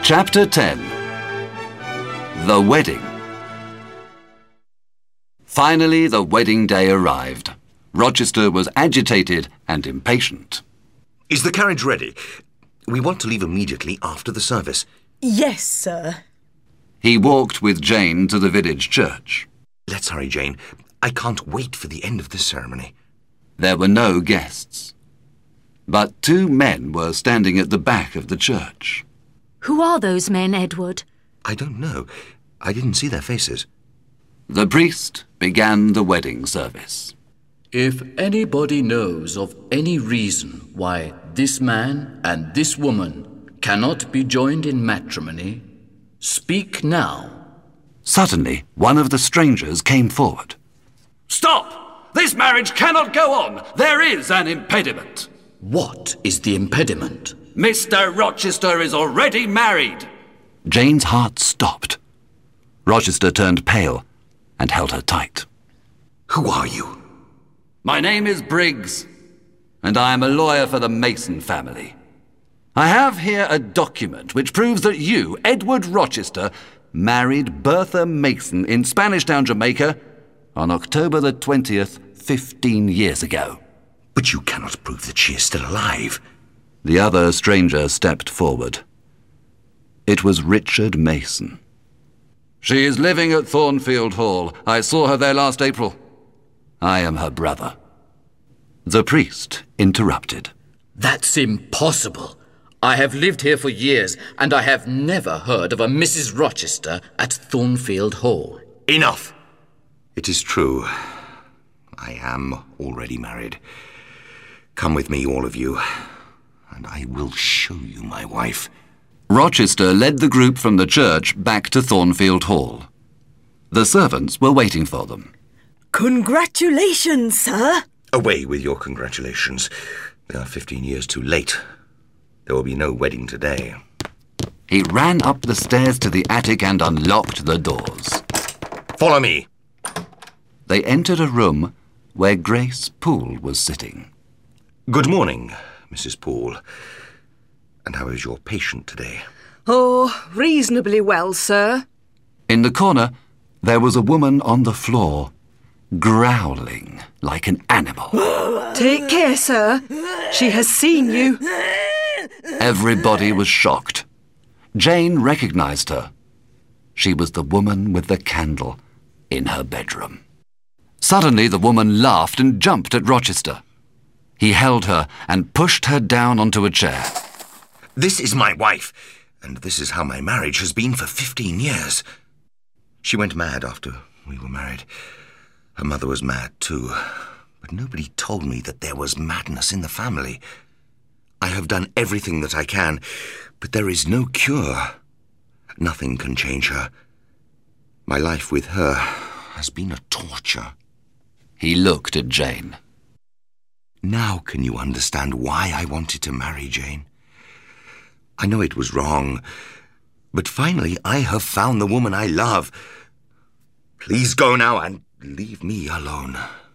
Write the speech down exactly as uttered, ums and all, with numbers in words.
Chapter ten. The Wedding. Finally, the wedding day arrived. Rochester was agitated and impatient. Is the carriage ready? We want to leave immediately after the service. Yes, sir. He walked with Jane to the village church. Let's hurry, Jane. I can't wait for the end of this ceremony. There were no guests. But two men were standing at the back of the church. Who are those men, Edward? I don't know. I didn't see their faces. The priest began the wedding service. If anybody knows of any reason why this man and this woman cannot be joined in matrimony, speak now. Suddenly, one of the strangers came forward. Stop! This marriage cannot go on! There is an impediment! What is the impediment? Mister Rochester is already married! Jane's heart stopped. Rochester turned pale and held her tight. Who are you? My name is Briggs, and I am a lawyer for the Mason family. I have here a document which proves that you, Edward Rochester, married Bertha Mason in Spanish Town, Jamaica, on October the twentieth, fifteen years ago. But you cannot prove that she is still alive. The other stranger stepped forward. It was Richard Mason. She is living at Thornfield Hall. I saw her there last April. I am her brother. The priest interrupted. That's impossible. I have lived here for years, and I have never heard of a Missus Rochester at Thornfield Hall. Enough! It is true. I am already married. Come with me, all of you, and I will show you my wife. Rochester led the group from the church back to Thornfield Hall. The servants were waiting for them. Congratulations, sir. Away with your congratulations. They are fifteen years too late. There will be no wedding today. He ran up the stairs to the attic and unlocked the doors. Follow me. They entered a room where Grace Poole was sitting. Good morning, Missus Poole. And how is your patient today? Oh, reasonably well, sir. In the corner, there was a woman on the floor, growling like an animal. Take care, sir. She has seen you. Everybody was shocked. Jane recognized her. She was the woman with the candle in her bedroom. Suddenly, the woman laughed and jumped at Rochester. He held her and pushed her down onto a chair. This is my wife, and this is how my marriage has been for fifteen years. She went mad after we were married. Her mother was mad too, but nobody told me that there was madness in the family. I have done everything that I can, but there is no cure. Nothing can change her. My life with her has been a torture. He looked at Jane. Now can you understand why I wanted to marry Jane? I know it was wrong, but finally I have found the woman I love. Please go now and leave me alone.